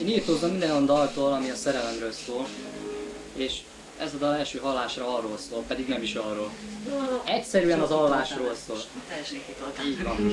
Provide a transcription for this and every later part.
Én írtózom minden olyan daltól, ami a szerelemről szól, és ez a dal első hallásra arról szól, pedig nem is arról. Egyszerűen az alvásról szól. Teljesen kitoltam. Így van.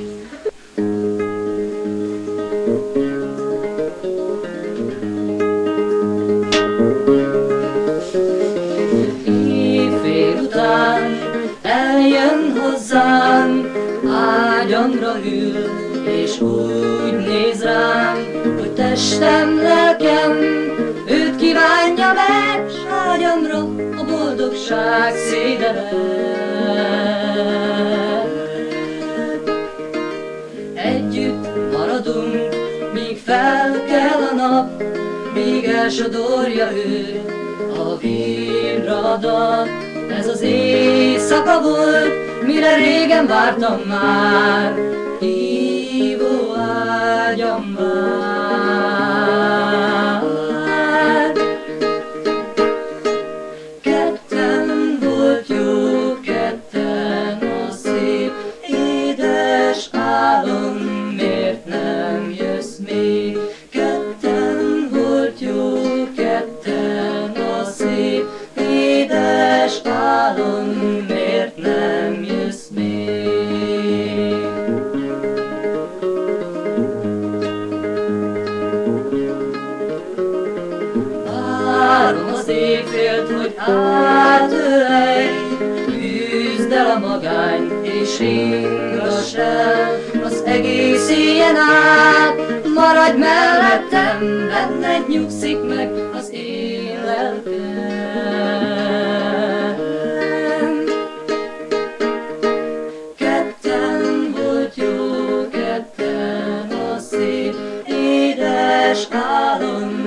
Éjfél után eljön hozzám, ágyamra ül, és úgy néz rám, hogy testem, lelkem őt kívánja meg, s ágyamra a boldogság szédele. Együtt maradunk, míg felkel a nap, míg elsodorja ő a víradat. Ez az éjszaka volt, mire régen vártam már, hívó ágyam vár. Ketten volt jó, ketten a szép, édes álom, miért nem jössz még? Ketten volt jó, ketten a szép, édes álom, miért nem jössz még? Várom az éjfélt, hogy átölelj, üzd el a magányt és ringass el az egész éjjel át. Maradj mellettem, benned nyugszik meg az én lelkem. Ketten volt jó, ketten a szép, édes álom,